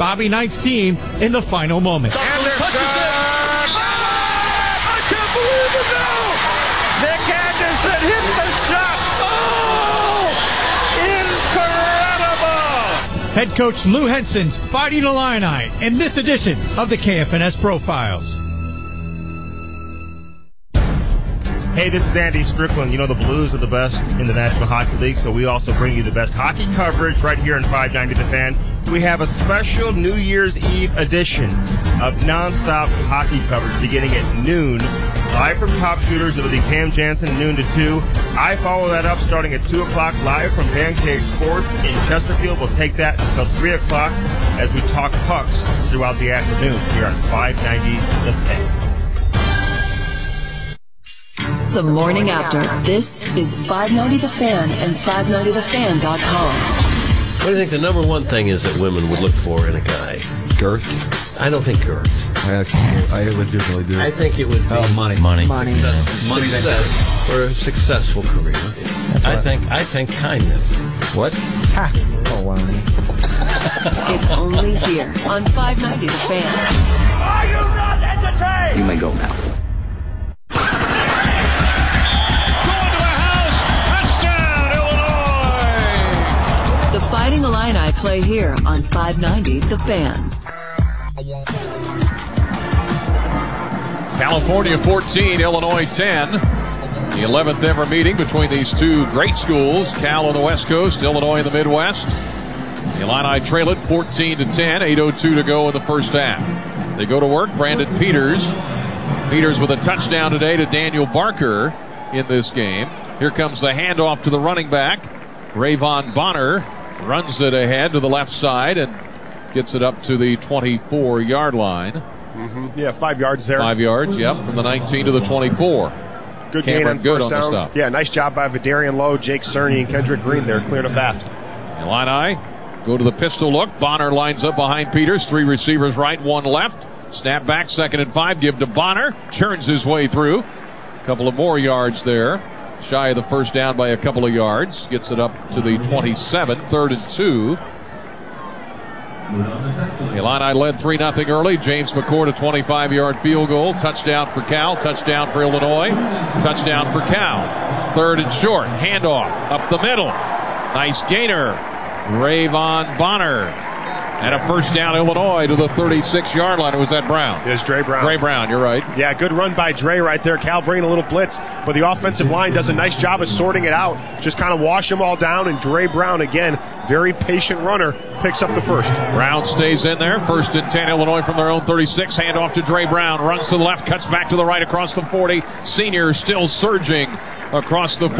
Bobby Knight's team in the final moment. Anderson! I can't believe it now! Nick Anderson hit the shot! Oh! Incredible! Head coach Lou Henson's Fighting Illini in this edition of the KFNS Profiles. Hey, this is Andy Strickland. You know the Blues are the best in the National Hockey League, so we also bring you the best hockey coverage right here on 590 The Fan. We have a special New Year's Eve edition of nonstop hockey coverage beginning at noon. Live from Top Shooters, it'll be Cam Jansen, noon to 2. I follow that up starting at 2 o'clock live from Pancake Sports in Chesterfield. We'll take that until 3 o'clock as we talk pucks throughout the afternoon here on 590 The Fan. The morning after. This is 590 The Fan and 590thefan.com. What do you think the number one thing is that women would look for in a guy? Girth? I don't think girth. I legitimately do. I think it would be money. Success for a successful career. I think kindness. What? Ha! Oh, wow. It's only here on 590 The Fan. Are you not entertained? You may go now. The Fighting Illini play here on 590 The Fan. California 14, Illinois 10. The 11th ever meeting between these two great schools, Cal on the West Coast, Illinois in the Midwest. The Illini trail it 14-10, 8:02 to go in the first half. They go to work, Brandon Peters. Peters with a touchdown today to Daniel Barker in this game. Here comes the handoff to the running back. Rayvon Bonner runs it ahead to the left side and gets it up to the 24-yard line. Mm-hmm. Yeah, 5 yards there. 5 yards, yep, from the 19 to the 24. Good Cameron gain on good first on down. the stop. Yeah, nice job by Vidarian Lowe, Jake Cerny, and Kendrick Green there, clearing a path. Illini go to the pistol look. Bonner lines up behind Peters. 3 receivers right, 1 left. Snap back, 2nd and 5. Give to Bonner. Churns his way through. A couple of more yards there. Shy of the first down by a couple of yards. Gets it up to the 27, 3rd and 2. The Illini led 3-0 early. James McCord, a 25-yard field goal. Touchdown for Cal. Touchdown for Illinois. Touchdown for Cal. 3rd and short. Handoff up the middle. Nice gainer. Rayvon Bonner. And a first down, Illinois, to the 36-yard line. Or was that Brown? It was Dre Brown. Dre Brown, you're right. Yeah, good run by Dre right there. Cal bringing a little blitz, but the offensive line does a nice job of sorting it out. Just kind of wash them all down, and Dre Brown, again, very patient runner, picks up the first. Brown stays in there. 1st and 10, Illinois from their own 36. Handoff to Dre Brown. Runs to the left, cuts back to the right across the 40. Senior still surging across the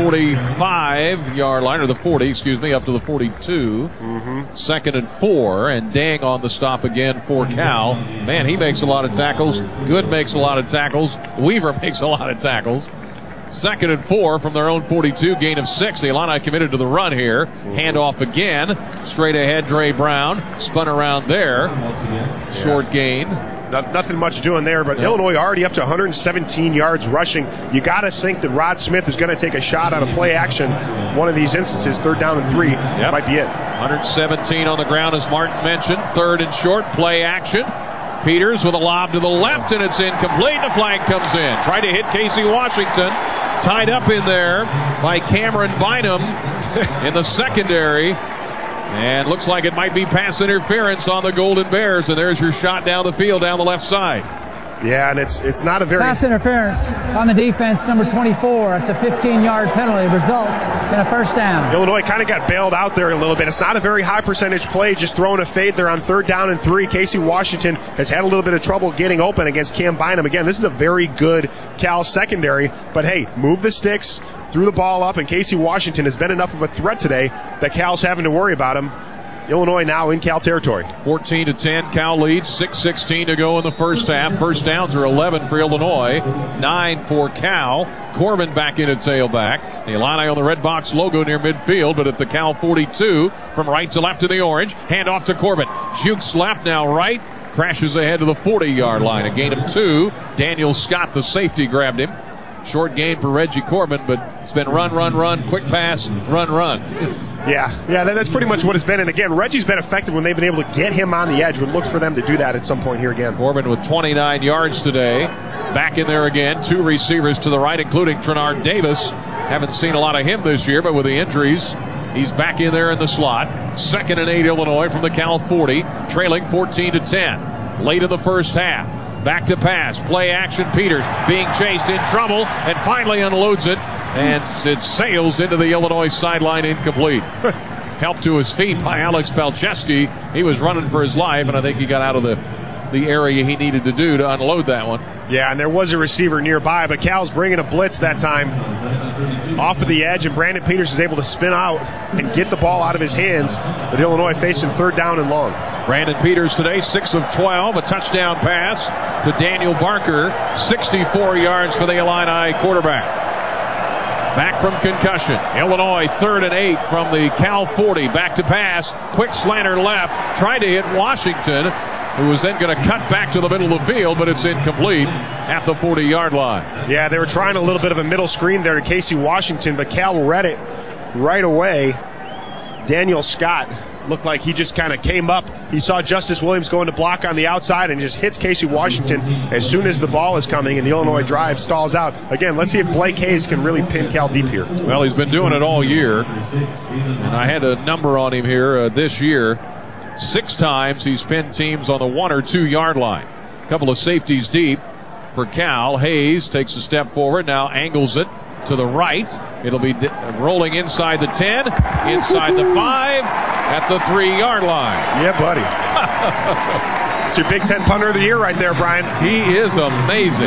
45-yard line, or the 40, up to the 42. 2nd and 4, and Dang on the stop again for Cal. Man, he makes a lot of tackles. Good makes a lot of tackles. Weaver makes a lot of tackles. 2nd and 4 from their own 42, gain of 6. The Illini committed to the run here. Handoff again. Straight ahead, Dre Brown. Spun around there. Short gain. Nothing much doing there, but Illinois already up to 117 yards rushing. You got to think that Rod Smith is going to take a shot on a play action. One of these instances, 3rd down and 3, might be it. 117 on the ground, as Martin mentioned. 3rd and short, play action. Peters with a lob to the left, and it's incomplete. The flag comes in. Tried to hit Casey Washington. Tied up in there by Cameron Bynum in the secondary. And looks like it might be pass interference on the Golden Bears. And there's your shot down the field, down the left side. Yeah, and it's not a very... Pass interference on the defense, number 24. It's a 15-yard penalty. Results in a first down. Illinois kind of got bailed out there a little bit. It's not a very high percentage play, just throwing a fade there on 3rd down and 3. Casey Washington has had a little bit of trouble getting open against Cam Bynum. Again, this is a very good Cal secondary. But, hey, move the sticks, threw the ball up, and Casey Washington has been enough of a threat today that Cal's having to worry about him. Illinois now in Cal territory. 14-10, Cal leads. 6:16 to go in the first half. First downs are 11 for Illinois, 9 for Cal. Corbin back in at tailback. The Illini on the red box logo near midfield, but at the Cal 42, from right to left in the orange. Hand off to Corbin. Jukes left, now right. Crashes ahead to the 40-yard line. A gain of 2. Daniel Scott, the safety, grabbed him. Short gain for Reggie Corbin, but it's been run, quick pass, run. Yeah, that's pretty much what it's been. And again, Reggie's been effective when they've been able to get him on the edge. Would look for them to do that at some point here again. Corbin with 29 yards today. Back in there again. 2 receivers to the right, including Trenard Davis. Haven't seen a lot of him this year, but with the injuries, he's back in there in the slot. 2nd and 8 Illinois from the Cal 40, trailing 14-10. Late in the first half. Back to pass. Play action. Peters being chased, in trouble, and finally unloads it. And it sails into the Illinois sideline, incomplete. Helped to his feet by Alex Palczewski. He was running for his life, and I think he got out of the area he needed to do to unload that one. Yeah, and there was a receiver nearby, but Cal's bringing a blitz that time off of the edge, and Brandon Peters is able to spin out and get the ball out of his hands. But Illinois facing 3rd down and long. Brandon Peters today, 6 of 12, a touchdown pass to Daniel Barker, 64 yards for the Illini quarterback. Back from concussion. Illinois 3rd and 8 from the Cal 40. Back to pass. Quick slanter left. Tried to hit Washington, who was then going to cut back to the middle of the field, but it's incomplete at the 40-yard line. Yeah, they were trying a little bit of a middle screen there to Casey Washington, but Cal read it right away. Daniel Scott looked like he just kind of came up. He saw Justice Williams going to block on the outside and just hits Casey Washington as soon as the ball is coming, and the Illinois drive stalls out. Again, let's see if Blake Hayes can really pin Cal deep here. Well, he's been doing it all year, and I had a number on him here this year. 6 times he's pinned teams on the 1 or 2 yard line. A couple of safeties deep for Cal. Hayes takes a step forward, now angles it to the right. It'll be rolling inside the 10, inside the 5, at the 3 yard line. Yeah, buddy. It's your Big Ten punter of the year right there, Brian. He is amazing.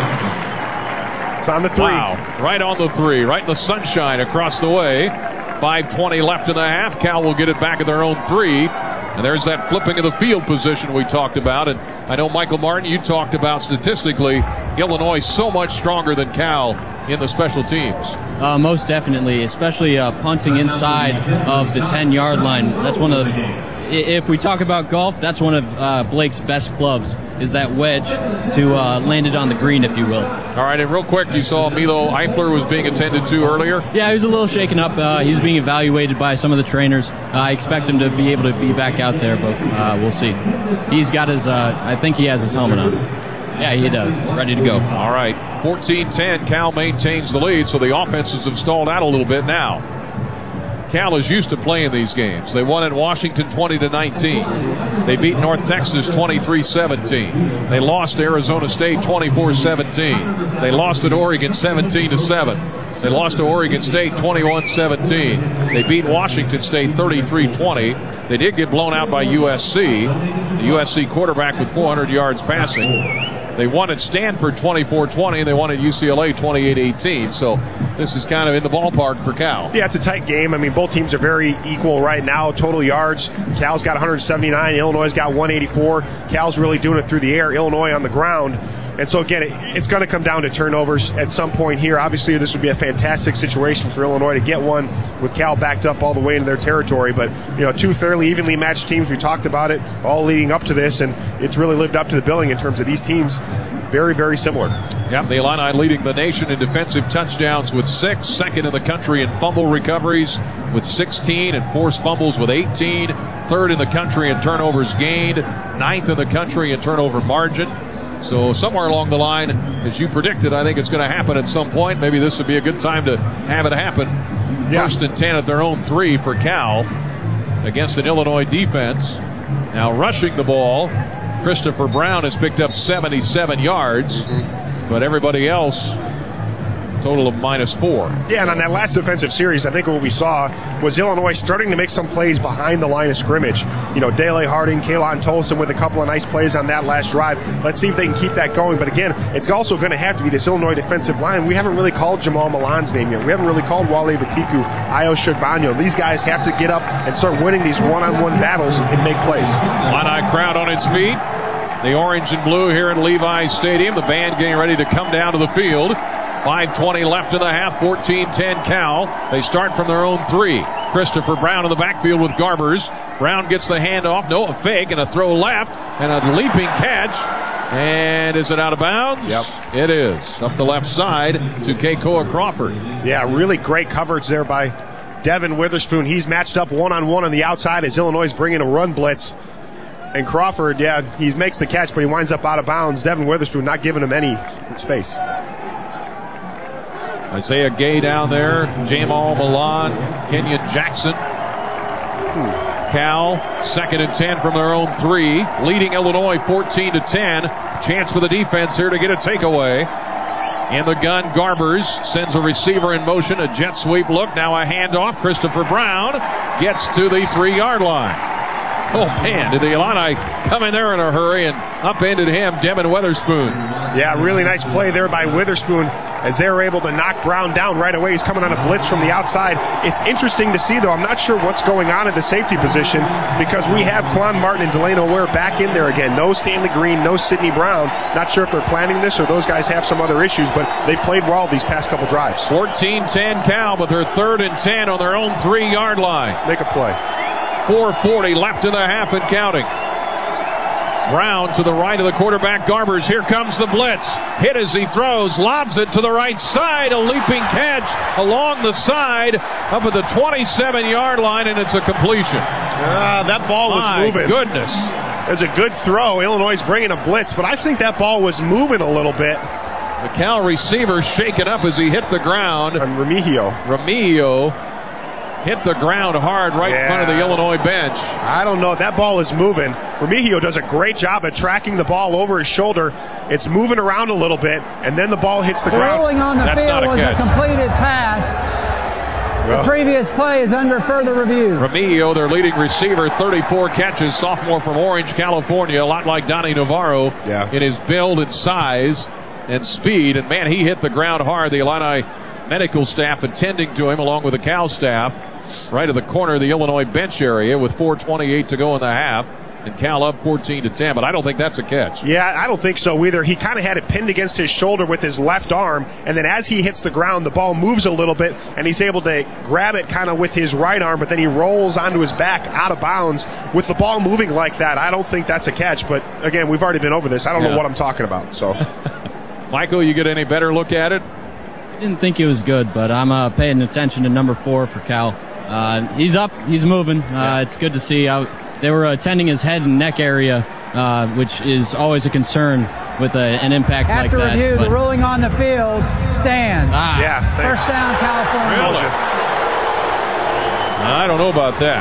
It's on the 3. Wow, right on the 3, right in the sunshine across the way. 5:20 left in the half. Cal will get it back at their own 3. And there's that flipping of the field position we talked about. And I know, Michael Martin, you talked about statistically Illinois so much stronger than Cal in the special teams. Most definitely, especially punting inside of the 10-yard line. That's one of the, if we talk about golf, that's one of Blake's best clubs, is that wedge to land it on the green, if you will. All right, and real quick, you saw Milo Eifler was being attended to earlier? Yeah, he was a little shaken up. He was being evaluated by some of the trainers. I expect him to be able to be back out there, but we'll see. He's got his, I think he has his helmet on. Yeah, he does. Ready to go. All right, 14-10, Cal maintains the lead, so the offenses have stalled out a little bit now. Cal is used to playing these games. They won at Washington 20-19. They beat North Texas 23-17. They lost to Arizona State 24-17. They lost at Oregon 17-7. They lost to Oregon State 21-17. They beat Washington State 33-20. They did get blown out by USC. The USC quarterback with 400 yards passing. They won at Stanford 24-20, and they won at UCLA 28-18. So this is kind of in the ballpark for Cal. Yeah, it's a tight game. I mean, both teams are very equal right now. Total yards, Cal's got 179. Illinois' got 184. Cal's really doing it through the air. Illinois on the ground. And so, again, it's going to come down to turnovers at some point here. Obviously, this would be a fantastic situation for Illinois to get one with Cal backed up all the way into their territory. But, you know, 2 fairly evenly matched teams. We talked about it all leading up to this, and it's really lived up to the billing in terms of these teams. Very, very similar. Yep, the Illini leading the nation in defensive touchdowns with 6, second in the country in fumble recoveries with 16, and forced fumbles with 18, third in the country in turnovers gained, 9th in the country in turnover margin. So somewhere along the line, as you predicted, I think it's going to happen at some point. Maybe this would be a good time to have it happen. Yeah. 1st and 10 at their own 3 for Cal against an Illinois defense. Now rushing the ball, Christopher Brown has picked up 77 yards, but everybody else, total of -4. Yeah, and on that last defensive series, I think what we saw was Illinois starting to make some plays behind the line of scrimmage. You know, Dele Harding, Kaelon Tolson with a couple of nice plays on that last drive. Let's see if they can keep that going. But again, it's also going to have to be this Illinois defensive line. We haven't really called Jamal Milan's name yet. We haven't really called Wale Batiku, Ayo Shugbanyo. These guys have to get up and start winning these one-on-one battles and make plays. Illini crowd on its feet. The orange and blue here at Levi's Stadium. The band getting ready to come down to the field. 5:20 left in the half, 14-10 Cal. They start from their own 3. Christopher Brown in the backfield with Garbers. Brown gets the handoff. No, a fake and a throw left and a leaping catch And is it out of bounds? Yep. It is. Up the left side to Keikoa Crawford. Yeah, really great coverage there by Devin Witherspoon. He's matched up one-on-one on the outside as Illinois is bringing a run blitz. And Crawford, he makes the catch, but he winds up out of bounds. Devin Witherspoon not giving him any space. Isaiah Gay down there, Jamal Milan, Kenyon Jackson. Cal, 2nd and 10 from their own 3, leading Illinois 14-10. Chance for the defense here to get a takeaway. In the gun, Garbers sends a receiver in motion, a jet sweep look, now a handoff. Christopher Brown gets to the 3-yard line. Oh man, did the Illini come in there in a hurry and upended him, Devin Witherspoon. Yeah, really nice play there by Witherspoon as they were able to knock Brown down right away. He's coming on a blitz from the outside. It's interesting to see, though. I'm not sure what's going on at the safety position because we have Quan Martin and Delano Ware back in there again. No Stanley Green, no Sidney Brown. Not sure if they're planning this or those guys have some other issues, but they played well these past couple drives. 14-10 Cal, but they're 3rd and 10 on their own 3-yard line. Make a play. 4:40 left in the half and counting. Brown to the right of the quarterback, Garbers. Here comes the blitz. Hit as he throws, lobs it to the right side. A leaping catch along the side up at the 27-yard line, and it's a completion. That ball was moving. My goodness. It was a good throw. Illinois is bringing a blitz, but I think that ball was moving a little bit. The Cal receiver shaken up as he hit the ground. And Remigio hit the ground hard in front of the Illinois bench. I don't know. That ball is moving. Remigio does a great job at tracking the ball over his shoulder. It's moving around a little bit, and then the ball hits the ground. Rolling on the field was a completed pass. The previous play is under further review. Remigio, their leading receiver, 34 catches, sophomore from Orange, California, a lot like Donnie Navarro in his build and size and speed. And, man, he hit the ground hard. The Illini medical staff attending to him along with the Cal staff right at the corner of the Illinois bench area with 4:28 to go in the half. And Cal up 14-10, but I don't think that's a catch. Yeah, I don't think so either. He kind of had it pinned against his shoulder with his left arm, and then as he hits the ground, the ball moves a little bit, and he's able to grab it kind of with his right arm, but then he rolls onto his back out of bounds. With the ball moving like that, I don't think that's a catch, but again, we've already been over this. I don't know what I'm talking about. So, Michael, you get any better look at it? I didn't think it was good, but I'm paying attention to number 4 for Cal. He's up, he's moving. It's good to see. They were attending his head and neck area, which is always a concern with an impact like that. After review, the ruling on the field stands. First down, California. Really? I don't know about that.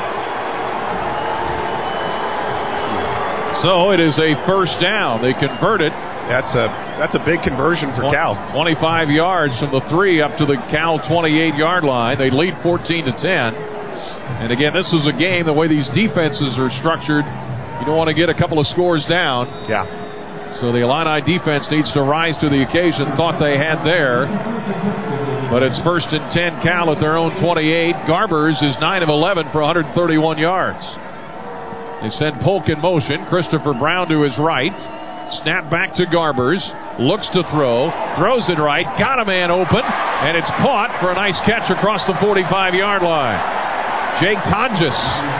So it is a first down. They convert it. That's a big conversion for Cal. 25 yards from the 3 up to the Cal 28-yard line. They lead 14-10. And again, this is a game, the way these defenses are structured, you don't want to get a couple of scores down. Yeah. So the Illini defense needs to rise to the occasion. Thought they had there. But it's 1st and 10 Cal at their own 28. Garbers is 9 of 11 for 131 yards. They send Polk in motion. Christopher Brown to his right. Snap back to Garbers. Looks to throw. Throws it right. Got a man open. And it's caught for a nice catch across the 45-yard line. Jake Tonjes.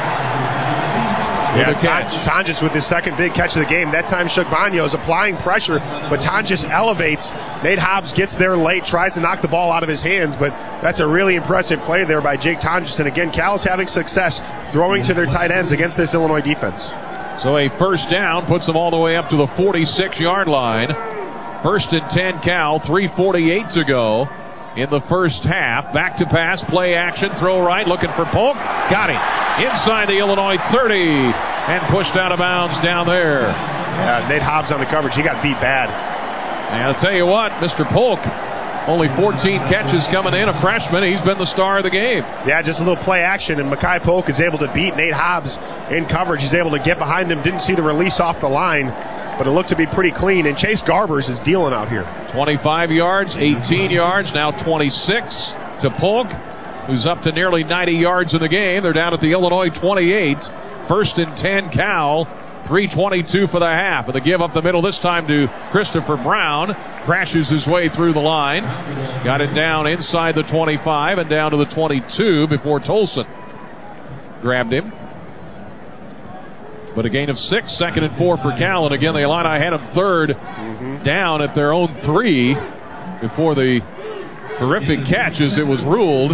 Tonjes with his second big catch of the game. That time Shagbagno is applying pressure, but Tonjes elevates. Nate Hobbs gets there late, tries to knock the ball out of his hands, but that's a really impressive play there by Jake Tonjes. And again, Cal's having success throwing to their tight ends against this Illinois defense. So a first down puts them all the way up to the 46-yard line. 1st and 10 Cal, 3:48 to go in the first half. Back to pass, play action, throw right, looking for Polk. Got him. Inside the Illinois 30 and pushed out of bounds down there. Yeah, Nate Hobbs on the coverage. He got beat bad. And I'll tell you what, Mr. Polk, only 14 catches coming in, a freshman. He's been the star of the game. Yeah, just a little play action, and Makai Polk is able to beat Nate Hobbs in coverage. He's able to get behind him. Didn't see the release off the line, but it looked to be pretty clean. And Chase Garbers is dealing out here. 25 yards, 18 yards, now 26 to Polk, who's up to nearly 90 yards in the game. They're down at the Illinois 28. 1st and 10 Cal. 3:22 for the half. And the give up the middle this time to Christopher Brown. Crashes his way through the line. Got it down inside the 25 and down to the 22 before Tolson grabbed him. But a gain of 6, 2nd and 4 for Cal. And again, the Illini had them third down at their own 3 before the terrific catch as it was ruled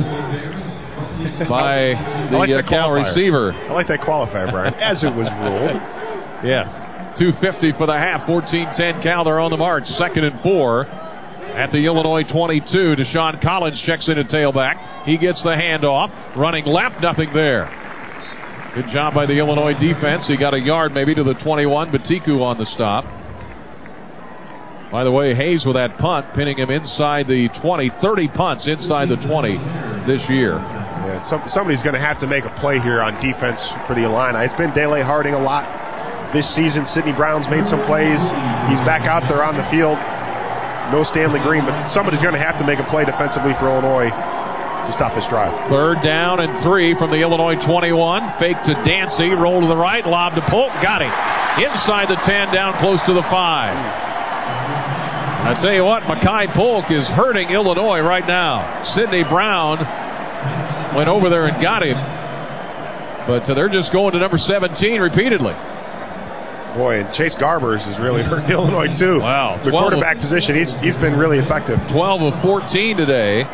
by the Cal receiver. I like that qualifier, Brian. As it was ruled. Yes. 2:50 for the half. 14-10 Cal. They're on the march. 2nd and 4 at the Illinois 22. Deshaun Collins checks in at tailback. He gets the handoff. Running left, nothing there. Good job by the Illinois defense. He got a yard maybe to the 21. Batiku on the stop. By the way, Hayes with that punt, pinning him inside the 20. 30 punts inside the 20 this year. Yeah, somebody's going to have to make a play here on defense for the Illini. It's been Dele Harding a lot this season. Sidney Brown's made some plays. He's back out there on the field. No Stanley Green, but somebody's going to have to make a play defensively for Illinois to stop this drive. 3rd down and 3 from the Illinois 21. Fake to Dancy, roll to the right, lob to Polk, got him. Inside the 10, down close to the 5. I tell you what, Makai Polk is hurting Illinois right now. Sidney Brown went over there and got him. But they're just going to number 17 repeatedly. Boy, and Chase Garbers has really hurt Illinois too. Wow. The quarterback position, he's been really effective. 12 of 14 today.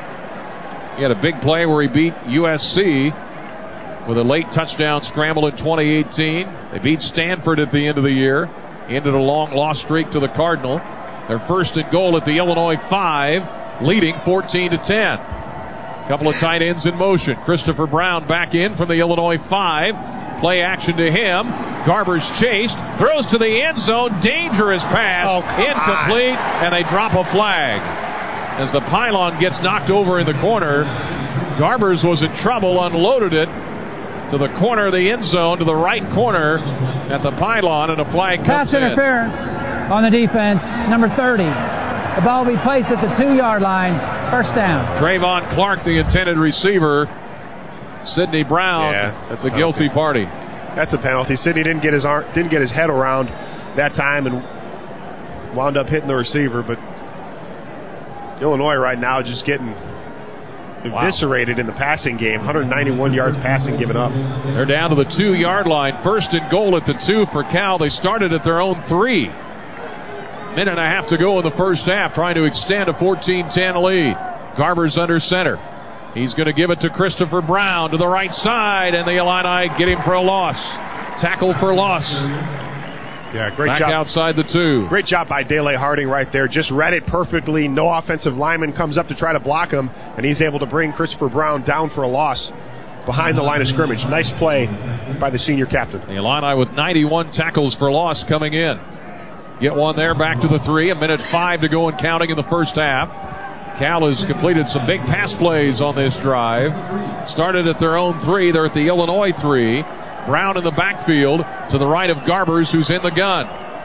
He had a big play where he beat USC with a late touchdown scramble in 2018. They beat Stanford at the end of the year. Ended a long loss streak to the Cardinal. Their 1st and goal at the Illinois 5, leading 14-10. Couple of tight ends in motion. Christopher Brown back in from the Illinois 5. Play action to him. Garbers chased, throws to the end zone. Dangerous pass. Incomplete, and they drop a flag. As the pylon gets knocked over in the corner, Garbers was in trouble, unloaded it to the corner of the end zone, to the right corner at the pylon, and a flag comes in. Pass interference on the defense, number 30. The ball will be placed at the 2-yard line. 1st down. Trayvon Clark, the intended receiver. Sidney Brown, that's the guilty party. That's a penalty. Sidney didn't get his head around that time and wound up hitting the receiver. But Illinois right now just getting eviscerated in the passing game. 191 yards passing given up. They're down to the 2-yard line. 1st and goal at the 2 for Cal. They started at their own 3. Minute and a half to go in the first half, trying to extend a 14-10 lead. Garbers under center. He's going to give it to Christopher Brown to the right side, and the Illini get him for a loss. Tackle for loss. Yeah, great job. Back outside the 2. Great job by Dele Harding right there. Just read it perfectly. No offensive lineman comes up to try to block him, and he's able to bring Christopher Brown down for a loss behind the line of scrimmage. Nice play by the senior captain. The Illini with 91 tackles for loss coming in. Get one there, back to the 3. 1:05 to go and counting in the first half. Cal has completed some big pass plays on this drive. Started at their own 3. They're at the Illinois 3. Brown in the backfield to the right of Garbers, who's in the gun.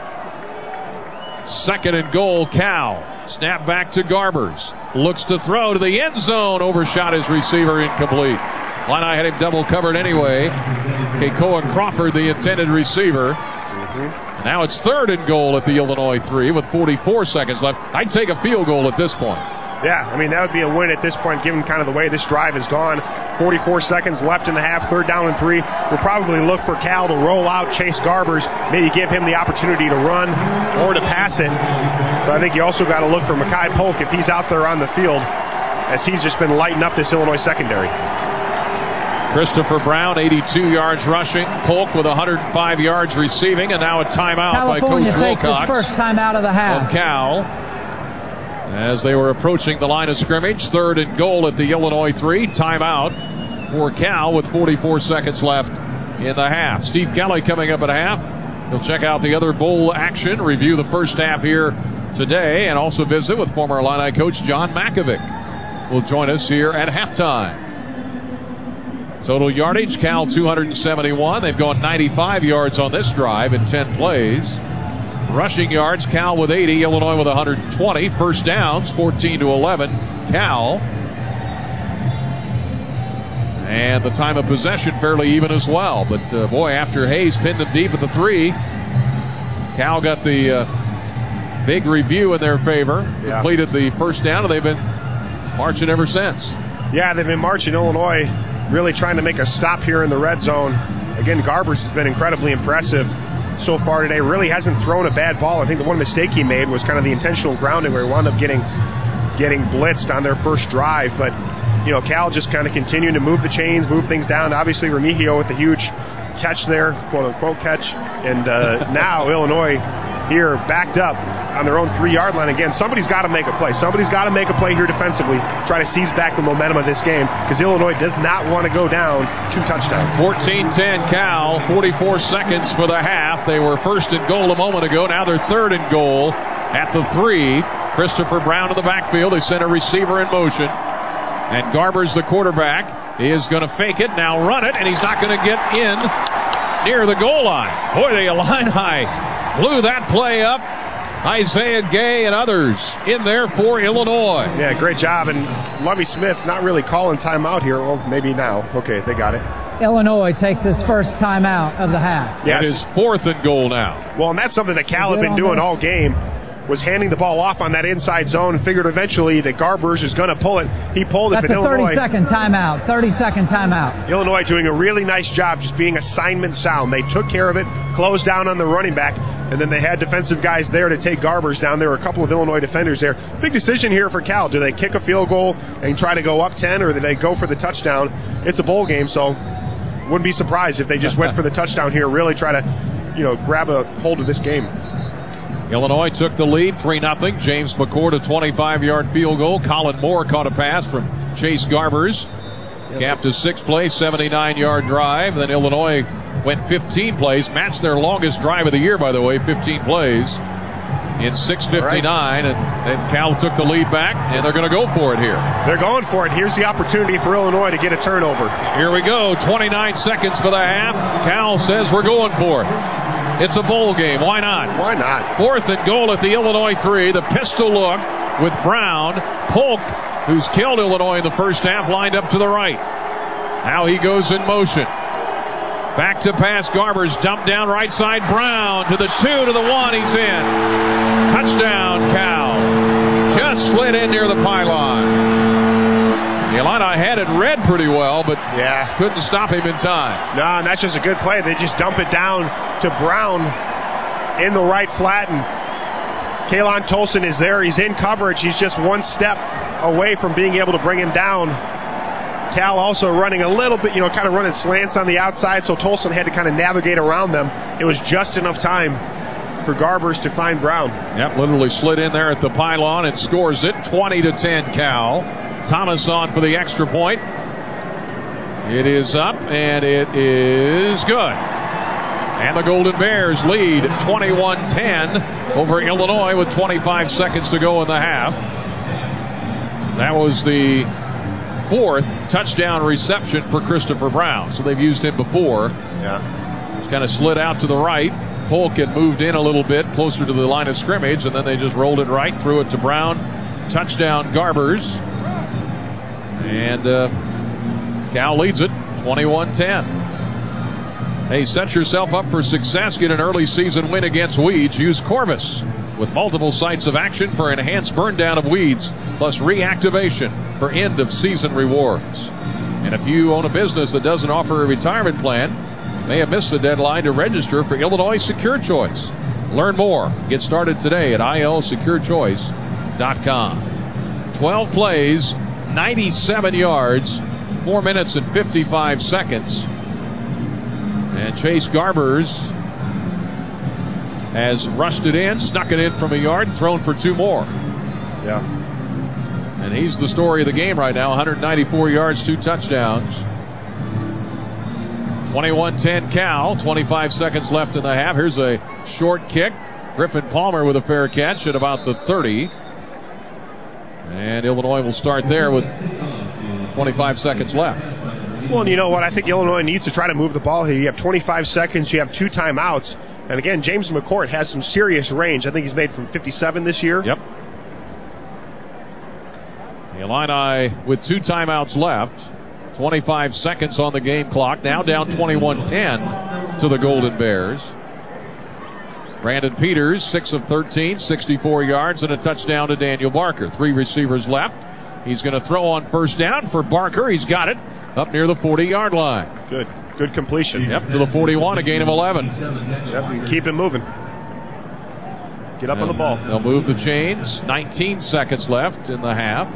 2nd and goal, Cal. Snap back to Garbers. Looks to throw to the end zone. Overshot his receiver, incomplete. Illini had him double covered anyway. Keikoa Crawford, the intended receiver. And now it's 3rd and goal at the Illinois 3 with 44 seconds left. I'd take a field goal at this point. Yeah, I mean, that would be a win at this point, given kind of the way this drive has gone. 44 seconds left in the half, 3rd down and 3. We'll probably look for Cal to roll out Chase Garbers, maybe give him the opportunity to run or to pass it. But I think you also got to look for Makai Polk if he's out there on the field, as he's just been lighting up this Illinois secondary. Christopher Brown, 82 yards rushing. Polk with 105 yards receiving, and now a timeout California by Coach takes Wilcox. His first timeout of the half. Of Cal. As they were approaching the line of scrimmage, 3rd and goal at the Illinois 3. Timeout for Cal with 44 seconds left in the half. Steve Kelly coming up at half. He'll check out the other bowl action, review the first half here today, and also visit with former Illini coach John Makovic. Will join us here at halftime. Total yardage, Cal 271. They've gone 95 yards on this drive in 10 plays. Rushing yards, Cal with 80, Illinois with 120. First downs, 14-11, Cal. And the time of possession fairly even as well. But, boy, after Hayes pinned them deep at the 3, Cal got the big review in their favor. Yeah. Completed the first down, and they've been marching ever since. Yeah, they've been marching. Illinois really trying to make a stop here in the red zone. Again, Garbers has been incredibly impressive so far today. Really hasn't thrown a bad ball. I think the one mistake he made was kind of the intentional grounding where he wound up getting blitzed on their first drive. But, Cal just kind of continuing to move the chains, move things down. Obviously, Remigio with the huge catch there, quote-unquote catch. And now Illinois here backed up on their own 3-yard line. Again, somebody's got to make a play. Somebody's got to make a play here defensively, try to seize back the momentum of this game, because Illinois does not want to go down 2 touchdowns. 14-10 Cal, 44 seconds for the half. They were first and goal a moment ago. Now they're third and goal at the 3. Christopher Brown in the backfield. They sent a receiver in motion. And Garbers, the quarterback, is going to fake it, now run it, and he's not going to get in near the goal line. Boy, the Illini blew that play up. Isaiah Gay and others in there for Illinois. Yeah, great job. And Lovie Smith not really calling timeout here. Well, maybe now. Okay, they got it. Illinois takes its first timeout of the half. Yes. It is fourth and goal now. Well, and that's something that Cal had been doing all game, was handing the ball off on that inside zone, and figured eventually that Garbers is going to pull it. He pulled it. That's a 30-second timeout. 30-second timeout. Illinois doing a really nice job just being assignment sound. They took care of it, closed down on the running back, and then they had defensive guys there to take Garbers down. There were a couple of Illinois defenders there. Big decision here for Cal. Do they kick a field goal and try to go up 10, or do they go for the touchdown? It's a bowl game, so wouldn't be surprised if they just went for the touchdown here, really try to, grab a hold of this game. Illinois took the lead, 3-0. James McCord, a 25-yard field goal. Colin Moore caught a pass from Chase Garbers. Capped a 6-play, 79-yard drive. Then Illinois went 15 plays, matched their longest drive of the year, by the way, 15 plays in 6:59. Right. And Cal took the lead back, and they're going to go for it here. They're going for it. Here's the opportunity for Illinois to get a turnover. Here we go, 29 seconds for the half. Cal says we're going for it. It's a bowl game. Why not? Why not? Fourth and goal at the Illinois 3. The pistol look with Brown. Polk, who's killed Illinois in the first half, lined up to the right. Now he goes in motion. Back to pass. Garbers dumped down right side. Brown to the 2, to the 1. He's in. Touchdown, Cal. Just slid in near the pylon. The Illini had it read pretty well, but couldn't stop him in time. No, and that's just a good play. They just dump it down to Brown in the right flat, and Kalon Tolson is there. He's in coverage. He's just one step away from being able to bring him down. Cal also running a little bit, kind of running slants on the outside, so Tolson had to kind of navigate around them. It was just enough time for Garbers to find Brown. Yep, literally slid in there at the pylon and scores it. 20-10 Cal. Thomas on for the extra point. It is up, and it is good. And the Golden Bears lead 21-10 over Illinois with 25 seconds to go in the half. That was the 4th touchdown reception for Christopher Brown. So they've used him before. Yeah. He's kind of slid out to the right. Polk had moved in a little bit closer to the line of scrimmage, and then they just rolled it right, threw it to Brown. Touchdown, Garbers. And Cal leads it 21-10. Hey, set yourself up for success. Get an early season win against weeds. Use Corvus with multiple sites of action for enhanced burn down of weeds, plus reactivation for end of season rewards. And if you own a business that doesn't offer a retirement plan, you may have missed the deadline to register for Illinois Secure Choice. Learn more. Get started today at ilsecurechoice.com. 12 plays, 97 yards, 4 minutes and 55 seconds. And Chase Garbers has rushed it in, snuck it in from a yard, and thrown for 2 more. Yeah. And he's the story of the game right now. 194 yards, 2 touchdowns. 21-10 Cal, 25 seconds left in the half. Here's a short kick. Griffin Palmer with a fair catch at about the 30. And Illinois will start there with 25 seconds left. Well, and you know what? I think Illinois needs to try to move the ball here. You have 25 seconds. You have 2 timeouts. And again, James McCourt has some serious range. I think he's made from 57 this year. Yep. The Illini with 2 timeouts left. 25 seconds on the game clock. Now down 21-10 to the Golden Bears. Brandon Peters, 6 of 13, 64 yards, and a touchdown to Daniel Barker. 3 receivers left. He's going to throw on first down for Barker. He's got it up near the 40-yard line. Good. Good completion. Yep, to the 41, a gain of 11. Yep, you keep it moving. Get up on the ball. They'll move the chains. 19 seconds left in the half.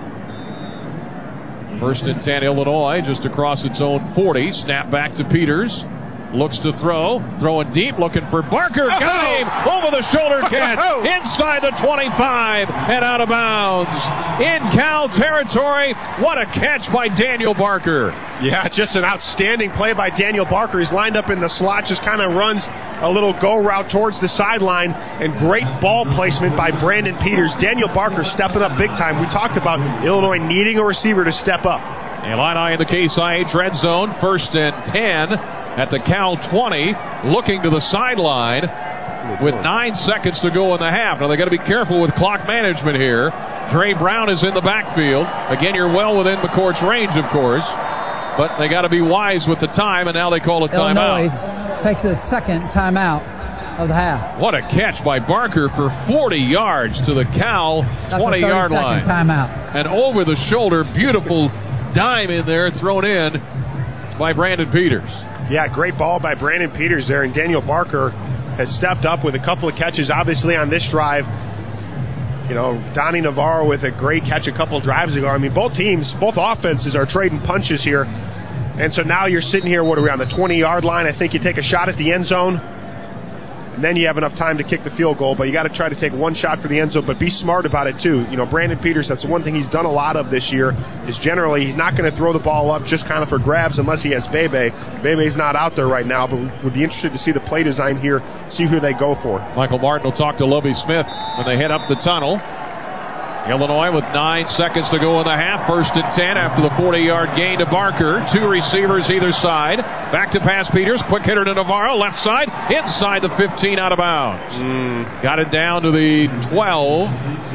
First and 10, Illinois, just across its own 40. Snap back to Peters. Looks to throw. Throwing deep, looking for Barker. Got him! Over the shoulder catch. Inside the 25 and out of bounds. In Cal territory. What a catch by Daniel Barker. Yeah, just an outstanding play by Daniel Barker. He's lined up in the slot, just kind of runs a little go route towards the sideline, and great ball placement by Brandon Peters. Daniel Barker stepping up big time. We talked about Illinois needing a receiver to step up. Illini in the Case IH red zone. First and 10 at the Cal 20. Looking to the sideline with 9 seconds to go in the half. Now they got to be careful with clock management here. Dre Brown is in the backfield. Again, you're well within McCourt's range, of course. But they got to be wise with the time, and now they call a timeout. Illinois takes a second timeout of the half. What a catch by Barker for 40 yards to the Cal 20-yard line. Timeout. And over the shoulder, beautiful dime in there thrown in by Brandon Peters. Yeah, great ball by Brandon Peters there, and Daniel Barker has stepped up with a couple of catches, obviously, on this drive. You know, Donnie Navarro with a great catch a couple drives ago. I mean, both teams, both offenses are trading punches here. And so now you're sitting here, what are we, on the 20-yard line? I think you take a shot at the end zone, and then you have enough time to kick the field goal. But you got to try to take one shot for the end zone, but be smart about it, too. You know, Brandon Peters, that's the one thing he's done a lot of this year, is generally he's not going to throw the ball up just kind of for grabs unless he has Bebe. Bebe's not out there right now, but would be interested to see the play design here, see who they go for. Michael Martin will talk to Lovie Smith when they head up the tunnel. Illinois with 9 seconds to go in the half. First and 10 after the 40-yard gain to Barker. 2 receivers either side. Back to pass Peters. Quick hitter to Navarro. Left side. Inside the 15 out of bounds. Got it down to the 12.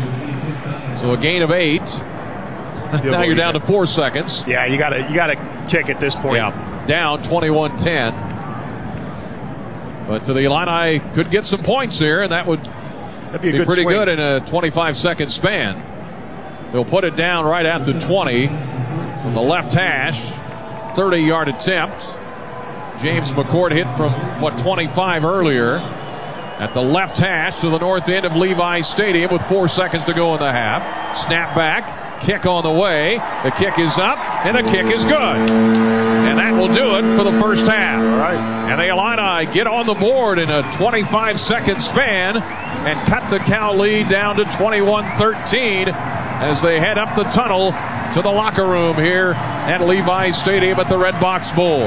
So a gain of 8. Now you're down to 4 seconds. Yeah, you gotta kick at this point. Yeah, down 21-10. But the Illini could get some points here, and that would be pretty swing. good in a 25-second span. They'll put it down right at the 20 from the left hash. 30-yard attempt. James McCourt hit from, 25 earlier. At the left hash to the north end of Levi Stadium with 4 seconds to go in the half. Snap back. Kick on the way. The kick is up, and the kick is good. And that will do it for the first half. All right. And the Illini get on the board in a 25-second span and cut the Cal lead down to 21-13 as they head up the tunnel to the locker room here at Levi Stadium at the Red Box Bowl.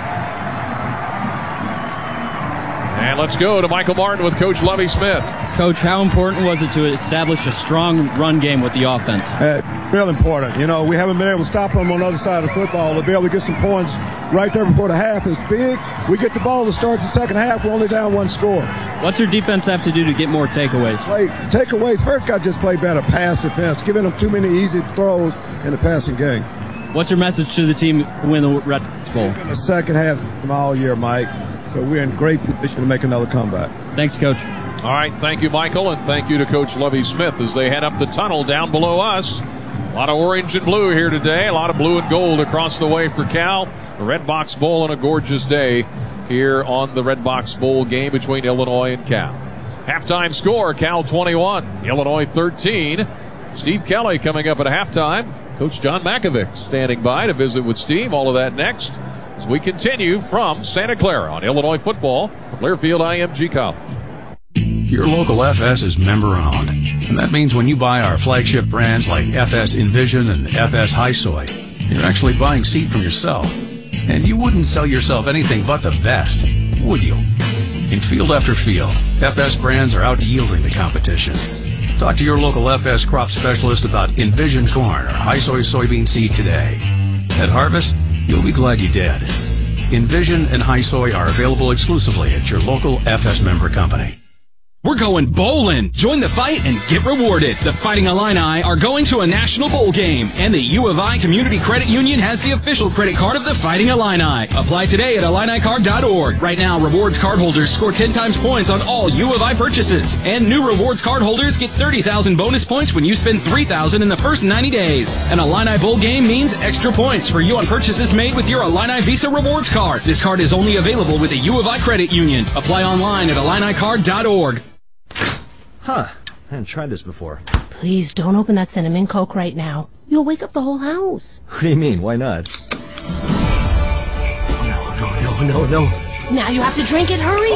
And let's go to Michael Martin with Coach Lovie Smith. Coach, how important was it to establish a strong run game with the offense? Real important. You know, we haven't been able to stop them on the other side of the football. To be able to get some points right there before the half is big. We get the ball to start the second half. We're only down 1 score. What's your defense have to do to get more takeaways? Takeaways. First, got to just play better pass defense, giving them too many easy throws in the passing game. What's your message to the team to win the Red Box Bowl? The second half from all year, Mike. So we're in great position to make another comeback. Thanks, Coach. All right, thank you, Michael, and thank you to Coach Lovie Smith as they head up the tunnel down below us. A lot of orange and blue here today, a lot of blue and gold across the way for Cal. The Red Box Bowl on a gorgeous day here on the Red Box Bowl game between Illinois and Cal. Halftime score, Cal 21, Illinois 13. Steve Kelly coming up at halftime. Coach John Makovic standing by to visit with Steve. All of that next as we continue from Santa Clara on Illinois football from Learfield IMG College. Your local FS is member-owned, and that means when you buy our flagship brands like FS Envision and FS High Soy, you're actually buying seed from yourself. And you wouldn't sell yourself anything but the best, would you? In field after field, FS brands are out-yielding the competition. Talk to your local FS crop specialist about Envision corn or High Soy soybean seed today. At harvest, you'll be glad you did. Envision and High Soy are available exclusively at your local FS member company. We're going bowling. Join the fight and get rewarded. The Fighting Illini are going to a national bowl game, and the U of I Community Credit Union has the official credit card of the Fighting Illini. Apply today at IlliniCard.org. Right now, rewards card holders score 10 times points on all U of I purchases, and new rewards card holders get 30,000 bonus points when you spend 3,000 in the first 90 days. An Illini bowl game means extra points for you on purchases made with your Illini Visa rewards card. This card is only available with a U of I credit union. Apply online at IlliniCard.org. Huh. I hadn't tried this before. Please don't open that cinnamon Coke right now. You'll wake up the whole house. What do you mean? Why not? No. Now you have to drink it. Hurry.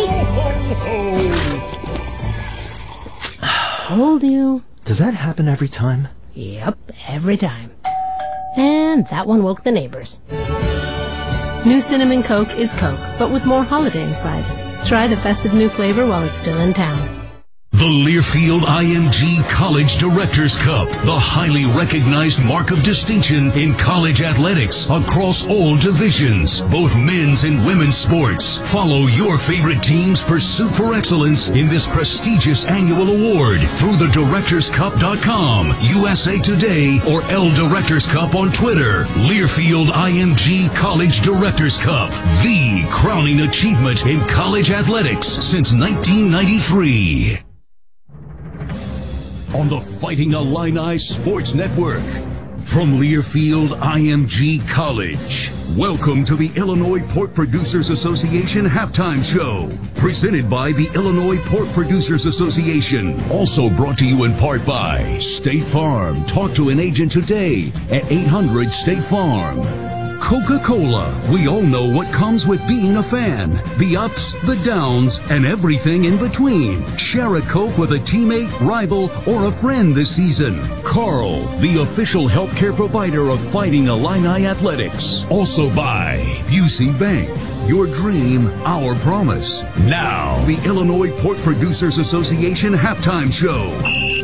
Told you. Does that happen every time? Yep, every time. And that one woke the neighbors. New Cinnamon Coke is Coke, but with more holiday inside. Try the festive new flavor while it's still in town. The Learfield IMG College Directors Cup, the highly recognized mark of distinction in college athletics across all divisions, both men's and women's sports. Follow your favorite team's pursuit for excellence in this prestigious annual award through thedirectorscup.com, USA Today, or L Directors Cup on Twitter. Learfield IMG College Directors Cup, the crowning achievement in college athletics since 1993. On the Fighting Illini Sports Network. From Learfield IMG College, welcome to the Illinois Pork Producers Association Halftime Show. Presented by the Illinois Pork Producers Association. Also brought to you in part by State Farm. Talk to an agent today at 800 State Farm. Coca-Cola. We all know what comes with being a fan. The ups, the downs, and everything in between. Share a Coke with a teammate, rival, or a friend this season. Carl, the official healthcare provider of Fighting Illini Athletics. Also by Busey Bank. Your dream, our promise. Now, the Illinois Pork Producers Association Halftime Show.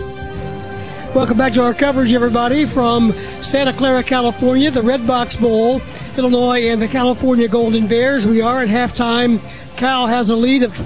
Welcome back to our coverage, everybody, from Santa Clara, California, the Red Box Bowl, Illinois and the California Golden Bears. We are at halftime. Cal has a lead of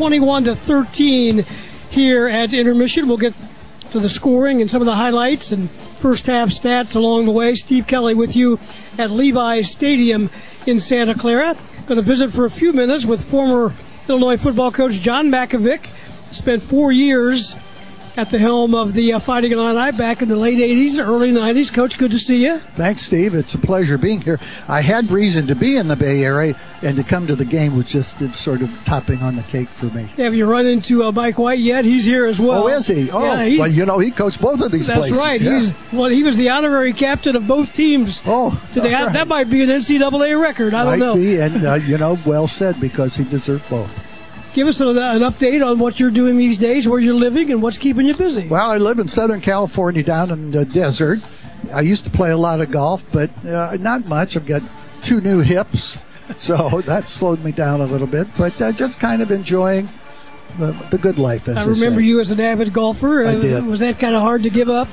21-13 here at intermission. We'll get to the scoring and some of the highlights and first half stats along the way. Steve Kelly with you at Levi's Stadium in Santa Clara. Going to visit for a few minutes with former Illinois football coach John Mackovic. Spent 4 years at the helm of the Fighting Illini back in the late 80s, early 90s. Coach, good to see you. Thanks, Steve. It's a pleasure being here. I had reason to be in the Bay Area, and to come to the game was just sort of topping on the cake for me. Have you run into Mike White yet? He's here as well. Oh, is he? Oh, yeah, well, you know, he coached both of these places. That's right. Yeah. He was the honorary captain of both teams today. Right. That might be an NCAA record. I don't know. Might be, and, well said, because he deserved both. Give us an update on what you're doing these days, where you're living, and what's keeping you busy. Well, I live in Southern California down in the desert. I used to play a lot of golf, but not much. I've got 2 new hips, so that slowed me down a little bit. But just kind of enjoying the good life, as I remember you as an avid golfer. I did. Was that kind of hard to give up?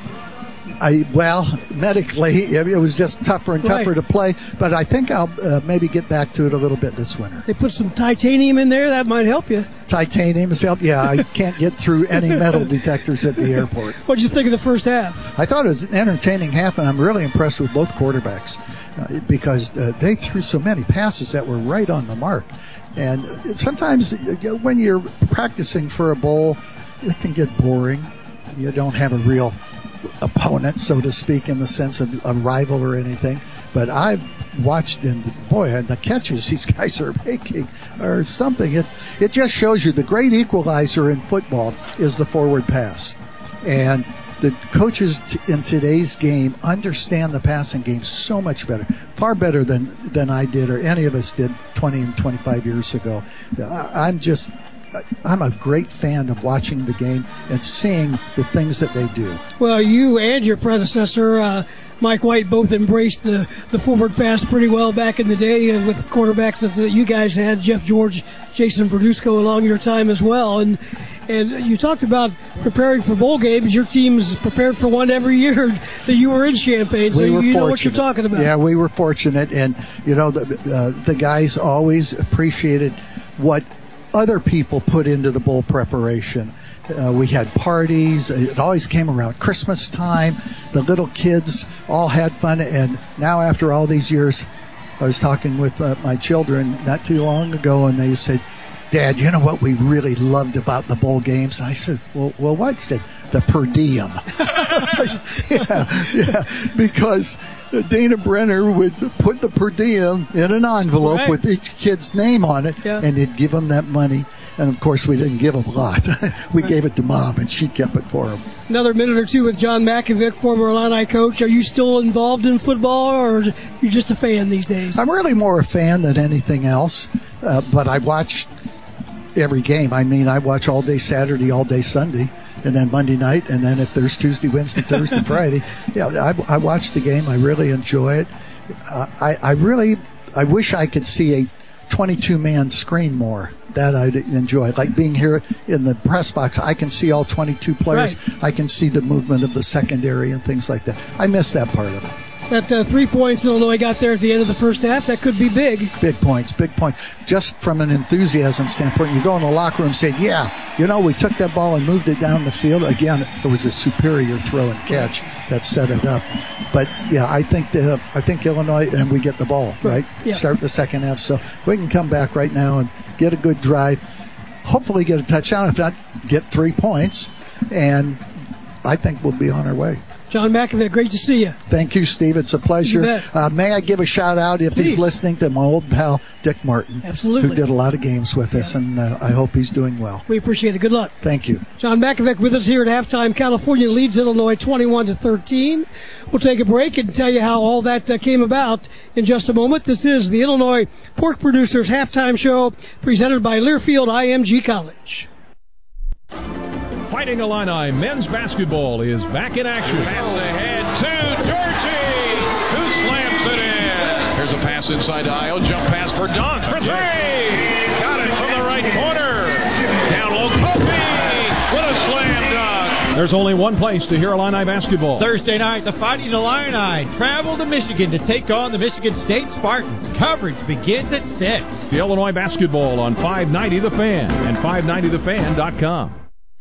Medically, it was just tougher and tougher to play, but I think I'll maybe get back to it a little bit this winter. They put some titanium in there. That might help you. Titanium has helped? Yeah, I can't get through any metal detectors at the airport. What did you think of the first half? I thought it was an entertaining half, and I'm really impressed with both quarterbacks because they threw so many passes that were right on the mark. And sometimes when you're practicing for a bowl, it can get boring. You don't have a real opponent, so to speak, in the sense of a rival or anything. But I've watched, and the catches these guys are making or something. It just shows you the great equalizer in football is the forward pass. And the coaches in today's game understand the passing game so much better, far better than I did or any of us did 20 and 25 years ago. I'm a great fan of watching the game and seeing the things that they do. Well, you and your predecessor, Mike White, both embraced the forward pass pretty well back in the day with quarterbacks that you guys had, Jeff George, Jason Verduzco, along your time as well. And you talked about preparing for bowl games. Your team's prepared for one every year that you were in Champaign, so you know what you're talking about. Yeah, we were fortunate, and the guys always appreciated what other people put into the bowl preparation. We had parties. It always came around Christmas time. The little kids all had fun. And now after all these years, I was talking with my children not too long ago, and they said, Dad, you know what we really loved about the bowl games? And I said, well, what? He said, the per diem. yeah, because Dana Brenner would put the per diem in an envelope with each kid's name on it, and he'd give them that money. And, of course, we didn't give them a lot. We gave it to Mom, and she kept it for them. Another minute or two with John Mackovic, former Illini coach. Are you still involved in football, or are you just a fan these days? I'm really more a fan than anything else, but I watch every game. I mean, I watch all day Saturday, all day Sunday, and then Monday night, and then if there's Tuesday, Wednesday, Thursday, Friday, I watch the game. I really enjoy it. I wish I could see a 22-man screen more. That I'd enjoy. Like being here in the press box, I can see all 22 players. Right. I can see the movement of the secondary and things like that. I miss that part of it. That 3 points Illinois got there at the end of the first half, that could be big. Big points. Just from an enthusiasm standpoint, you go in the locker room and say, we took that ball and moved it down the field. Again, it was a superior throw and catch that set it up. But, I think Illinois, and we get the ball, right? Yeah. Start the second half. So we can come back right now and get a good drive, hopefully get a touchdown, if not, get 3 points, and I think we'll be on our way. John Mackovic, great to see you. Thank you, Steve. It's a pleasure. May I give a shout out, if he's listening, to my old pal, Dick Martin. Absolutely. Who did a lot of games with us, and I hope he's doing well. We appreciate it. Good luck. Thank you. John Mackovic with us here at halftime. California leads Illinois 21-13. We'll take a break and tell you how all that came about in just a moment. This is the Illinois Pork Producers Halftime Show, presented by Learfield IMG College. Fighting Illini men's basketball is back in action. Pass ahead to Dorsey, who slams it in. Here's a pass inside to Io. Jump pass for Dunk for three. Got it from the right corner. Down low, Kofi with a slam dunk. There's only one place to hear Illini basketball. Thursday night, the Fighting Illini travel to Michigan to take on the Michigan State Spartans. Coverage begins at 6. The Illinois basketball on 590 The Fan and 590thefan.com.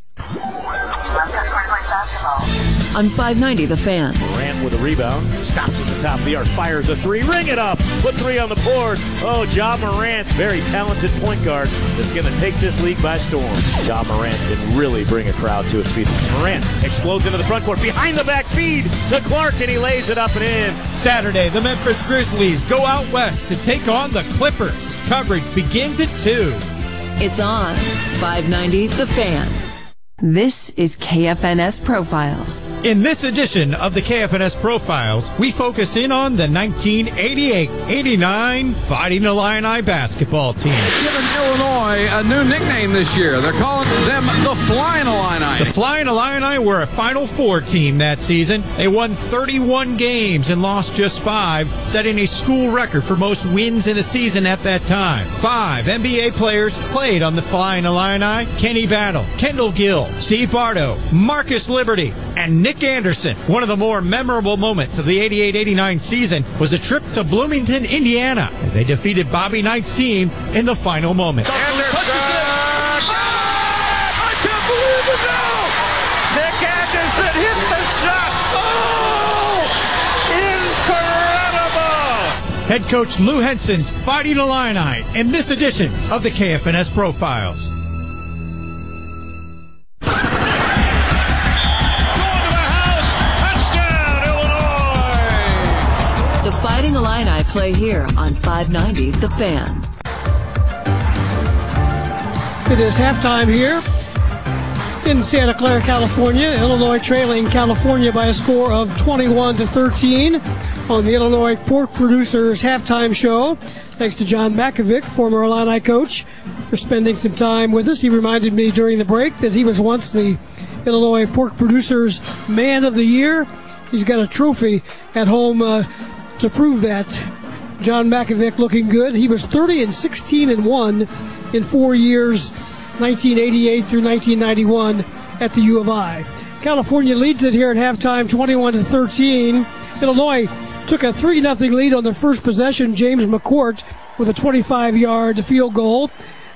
On 590 The Fan. Morant with a rebound. Stops at the top of the arc. Fires a three. Ring it up. Put 3 on the board. Oh, Ja Morant, very talented point guard that's going to take this league by storm. Ja Morant can really bring a crowd to its feet. Morant explodes into the front court. Behind the back feed to Clark, and he lays it up and in. Saturday, the Memphis Grizzlies go out west to take on the Clippers. Coverage begins at 2. It's on 590 The Fan. This is KFNS Profiles. In this edition of the KFNS Profiles, we focus in on the 1988-89 Fighting Illini basketball team. Given Illinois a new nickname this year. They're calling them the Flying Illini. The Flying Illini were a Final Four team that season. They won 31 games and lost just 5, setting a school record for most wins in a season at that time. 5 NBA players played on the Flying Illini: Kenny Battle, Kendall Gill, Steve Bardo, Marcus Liberty, and Nick Anderson. One of the more memorable moments of the 88-89 season was a trip to Bloomington, Indiana, as they defeated Bobby Knight's team in the final moment. Anderson! I can't believe it now! Nick Anderson hit the shot! Oh! Incredible! Head coach Lou Henson's Fighting Illini in this edition of the KFNS Profiles. The Fighting Illini play here on 590 The Fan. It is halftime here in Santa Clara, California. Illinois trailing California by a score of 21-13 on the Illinois Pork Producers Halftime Show. Thanks to John Mackovic, former Illini coach, for spending some time with us. He reminded me during the break that he was once the Illinois Pork Producers Man of the Year. He's got a trophy at home to prove that. John Mackovic looking good. He was 30-16-1 in 4 years, 1988 through 1991 at the U of I. California leads it here at halftime, 21-13. Illinois took a 3-0 lead on their first possession. James McCourt with a 25-yard field goal.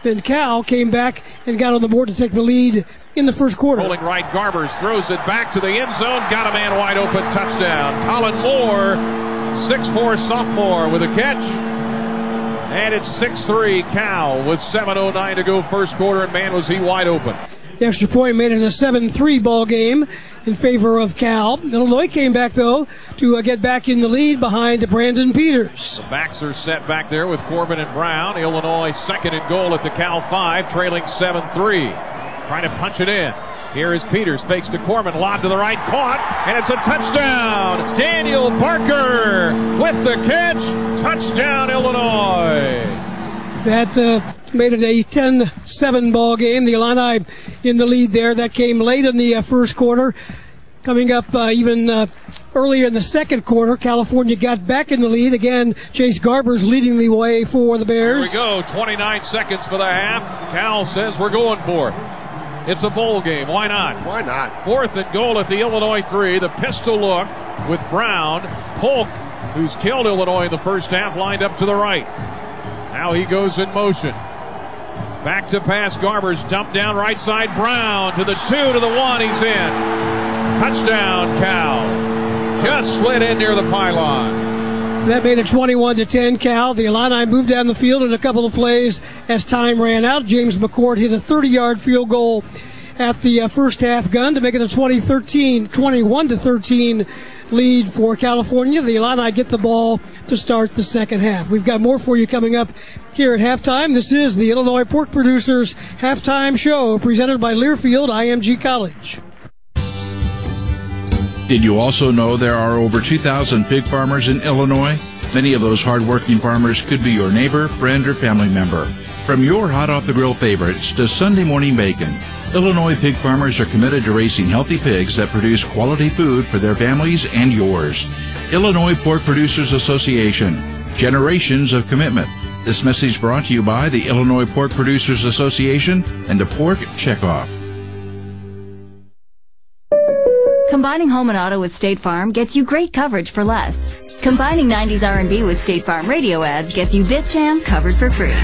Then Cal came back and got on the board to take the lead in the first quarter. Rolling right, Garbers throws it back to the end zone. Got a man wide open. Touchdown. Colin Moore, 6'4" sophomore with a catch. And it's 6-3 Cal with 7:09 to go first quarter, and man was he wide open. The extra point made it a 7-3 ball game in favor of Cal. Illinois came back, though, to get back in the lead behind Brandon Peters. The backs are set back there with Corbin and Brown. Illinois second and goal at the Cal 5, trailing 7-3. Trying to punch it in. Here is Peters, fakes to Corbin, lob to the right, caught, and it's a touchdown. It's Daniel Barker with the catch. Touchdown, Illinois. That made it a 10-7 ball game. The Illini in the lead there. That came late in the first quarter. Coming up even earlier in the second quarter, California got back in the lead. Again, Chase Garbers leading the way for the Bears. Here we go, 29 seconds for the half. Cal says we're going for it. It's a bowl game. Why not? Why not? Fourth and goal at the Illinois 3. The pistol look with Brown. Polk, who's killed Illinois in the first half, lined up to the right. Now he goes in motion. Back to pass. Garbers dumped down right side. Brown to the 2, to the 1. He's in. Touchdown, Cal. Just slid in near the pylon. That made it 21-10 Cal. The Illini moved down the field in a couple of plays as time ran out. James McCourt hit a 30-yard field goal at the first half gun to make it a 21-13 lead for California. The Illini get the ball to start the second half. We've got more for you coming up here at halftime. This is the Illinois Pork Producers Halftime Show presented by Learfield IMG College. Did you also know there are over 2,000 pig farmers in Illinois? Many of those hard-working farmers could be your neighbor, friend, or family member. From your hot-off-the-grill favorites to Sunday morning bacon, Illinois pig farmers are committed to raising healthy pigs that produce quality food for their families and yours. Illinois Pork Producers Association, generations of commitment. This message brought to you by the Illinois Pork Producers Association and the Pork Checkoff. Combining home and auto with State Farm gets you great coverage for less. Combining 90s R&B with State Farm radio ads gets you this jam covered for free.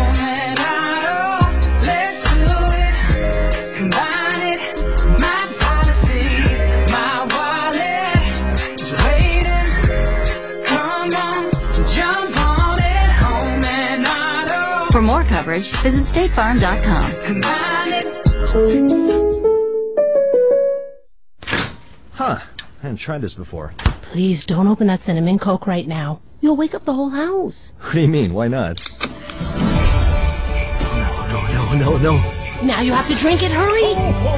For more coverage, visit statefarm.com. Huh. I hadn't tried this before. Please don't open that cinnamon Coke right now. You'll wake up the whole house. What do you mean? Why not? No. Now you have to drink it. Hurry!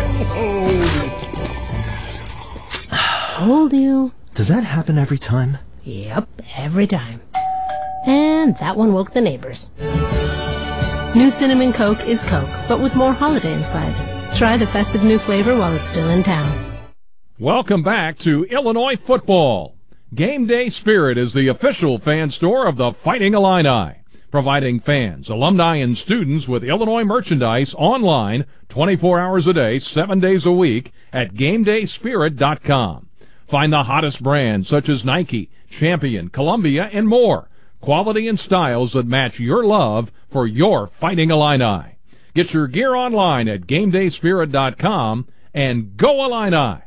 Told you. Does that happen every time? Yep, every time. And that one woke the neighbors. New Cinnamon Coke is Coke, but with more holiday inside. Try the festive new flavor while it's still in town. Welcome back to Illinois football. Game Day Spirit is the official fan store of the Fighting Illini, providing fans, alumni, and students with Illinois merchandise online 24 hours a day, 7 days a week at GameDaySpirit.com. Find the hottest brands such as Nike, Champion, Columbia, and more. Quality and styles that match your love for your Fighting Illini. Get your gear online at GameDaySpirit.com and go Illini!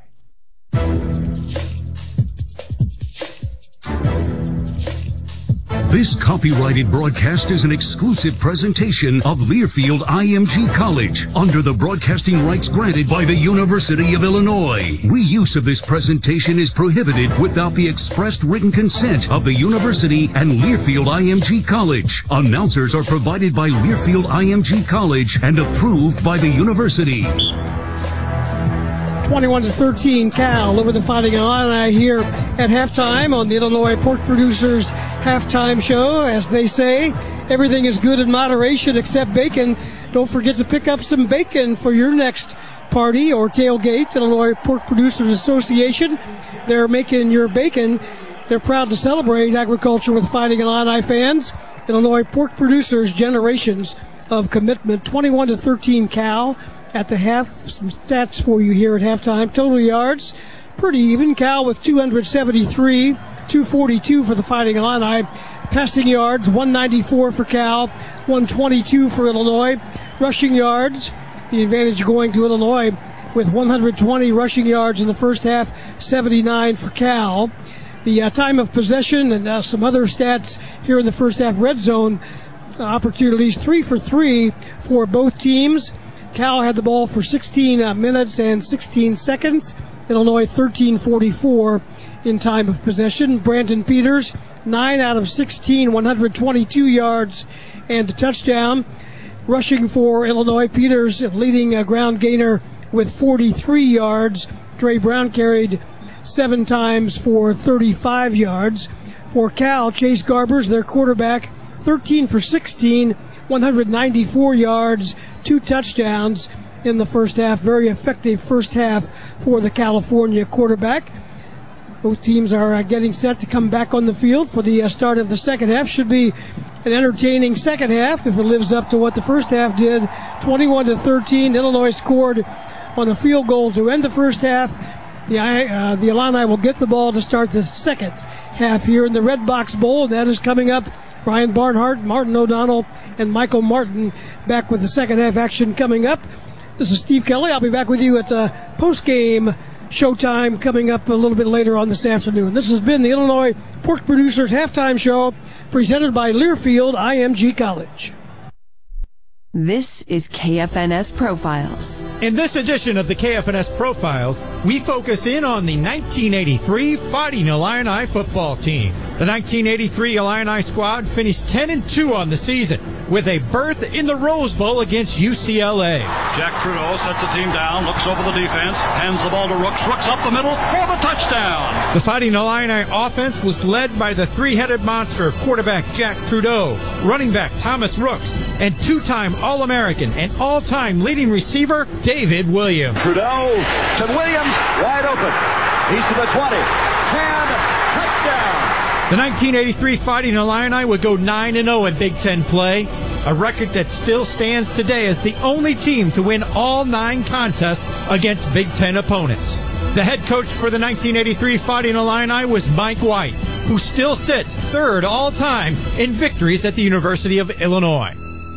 This copyrighted broadcast is an exclusive presentation of Learfield IMG College under the broadcasting rights granted by the University of Illinois. Reuse of this presentation is prohibited without the expressed written consent of the University and Learfield IMG College. Announcers are provided by Learfield IMG College and approved by the University. 21-13 Cal over the Fighting Illini here at halftime on the Illinois Pork Producers Halftime Show. As they say, everything is good in moderation except bacon. Don't forget to pick up some bacon for your next party or tailgate. Illinois Pork Producers Association, they're making your bacon. They're proud to celebrate agriculture with Fighting Illini fans. Illinois Pork Producers, generations of commitment. 21-13 Cal. At the half, some stats for you here at halftime. Total yards, pretty even. Cal with 273, 242 for the Fighting Illini. Passing yards, 194 for Cal, 122 for Illinois. Rushing yards, the advantage going to Illinois with 120 rushing yards in the first half, 79 for Cal. The time of possession and some other stats here in the first half. Red zone opportunities, 3 for 3 for both teams. Cal had the ball for 16 minutes and 16 seconds. Illinois 13:44 in time of possession. Brandon Peters, 9 out of 16, 122 yards and a touchdown. Rushing for Illinois, Peters leading a ground gainer with 43 yards. Dre Brown carried 7 times for 35 yards. For Cal, Chase Garbers, their quarterback, 13 for 16, 194 yards, 2 touchdowns in the first half. Very effective first half for the California quarterback. Both teams are getting set to come back on the field for the start of the second half. Should be an entertaining second half if it lives up to what the first half did. 21-13. Illinois scored on a field goal to end the first half. The Illini will get the ball to start the second half here in the Red Box Bowl, and that is coming up. Brian Barnhart, Martin O'Donnell, and Michael Martin back with the second half action coming up. This is Steve Kelly. I'll be back with you at post-game showtime coming up a little bit later on this afternoon. This has been the Illinois Pork Producers Halftime Show presented by Learfield IMG College. This is KFNS Profiles. In this edition of the KFNS Profiles, we focus in on the 1983 Fighting Illini football team. The 1983 Illini squad finished 10-2 on the season with a berth in the Rose Bowl against UCLA. Jack Trudeau sets the team down, looks over the defense, hands the ball to Rooks. Rooks up the middle for the touchdown. The Fighting Illini offense was led by the three-headed monster of quarterback Jack Trudeau, running back Thomas Rooks, and two-time All-American and all-time leading receiver David Williams. Trudeau to Williams, wide open. He's to the 20, 10, touchdown. The 1983 Fighting Illini would go 9-0 in Big Ten play, a record that still stands today as the only team to win all 9 contests against Big Ten opponents. The head coach for the 1983 Fighting Illini was Mike White, who still sits third all-time in victories at the University of Illinois.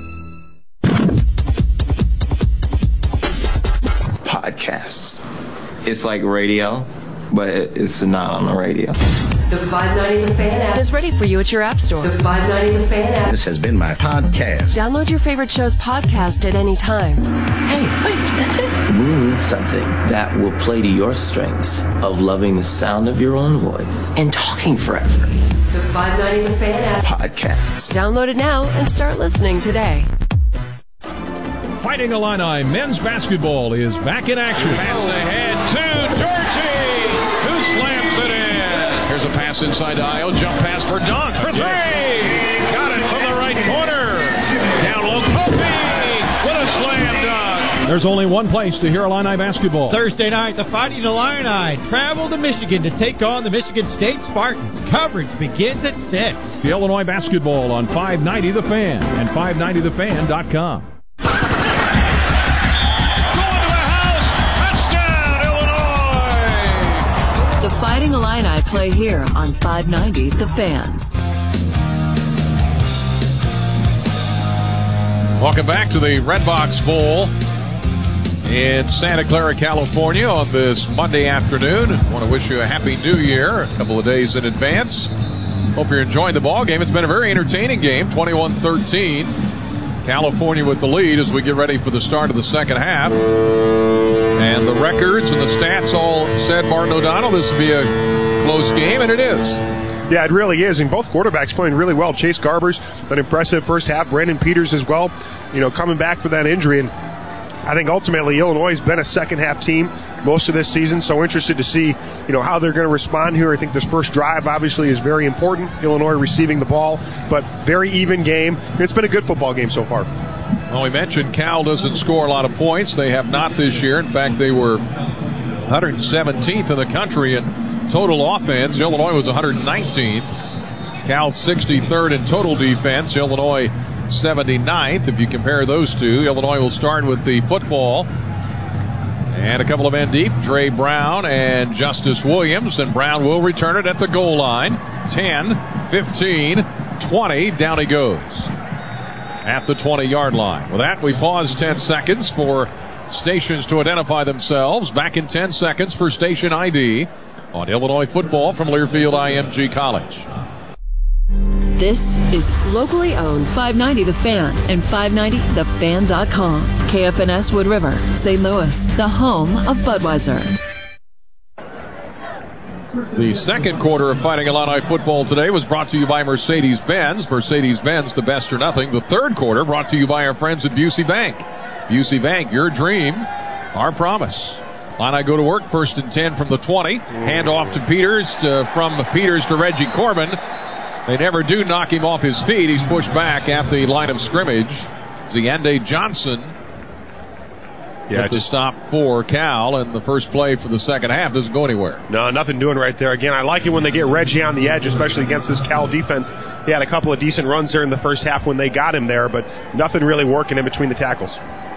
Podcasts. It's like radio, but it's not on the radio. The 590 The Fan app Is ready for you at your app store. The 590 The Fan app. This has been my podcast. Download your favorite show's podcast at any time. Hey, that's it. We need something that will play to your strengths of loving the sound of your own voice and talking forever. The 590 The Fan app. Podcasts. Download it now and start listening today. Fighting Illini men's basketball is back in action. Pass ahead to Dorsey, who slams it in. Here's a pass inside to Io. Jump pass for Dunk for 3. Got it from the right corner. Down low, Kofi with a slam dunk. There's only one place to hear Illini basketball. Thursday night, the Fighting Illini travel to Michigan to take on the Michigan State Spartans. Coverage begins at 6. The Illinois basketball on 590 The Fan and 590thefan.com. The Fighting Illini play here on 590 The Fan. Welcome back to the Red Box Bowl in Santa Clara, California on this Monday afternoon. I want to wish you a happy new year a couple of days in advance. Hope you're enjoying the ball game. It's been a very entertaining game, 21-13. California with the lead as we get ready for the start of the second half. And the records and the stats all said, Martin O'Donnell, this will be a close game, and it is. Yeah, it really is. And both quarterbacks playing really well. Chase Garbers, an impressive first half. Brandon Peters as well, coming back for that injury. And I think ultimately Illinois has been a second half team most of this season. So interested to see, how they're going to respond here. I think this first drive obviously is very important. Illinois receiving the ball, but very even game. It's been a good football game so far. Well, we mentioned Cal doesn't score a lot of points. They have not this year. In fact, they were 117th in the country in total offense. Illinois was 119th. Cal 63rd in total defense. Illinois 79th. If you compare those two, Illinois will start with the football. And a couple of men deep, Dre Brown and Justice Williams. And Brown will return it at the goal line. 10, 15, 20. Down he goes at the 20-yard line. With that, we pause 10 seconds for stations to identify themselves. Back in 10 seconds for station ID on Illinois football from Learfield IMG College. This is locally owned 590 The Fan and 590thefan.com. KFNS Wood River, St. Louis, the home of Budweiser. The second quarter of Fighting Illini football today was brought to you by Mercedes-Benz. Mercedes-Benz, the best or nothing. The third quarter brought to you by our friends at Busey Bank. Busey Bank, your dream, our promise. Illini go to work, 1st and 10 from the 20. Hand off to Peters, from Peters to Reggie Corbin. They never do knock him off his feet. He's pushed back at the line of scrimmage. Ziende Johnson at the stop for Cal, and the first play for the second half doesn't go anywhere. No, nothing doing right there. Again, I like it when they get Reggie on the edge, especially against this Cal defense. He had a couple of decent runs there in the first half when they got him there, but nothing really working in between the tackles.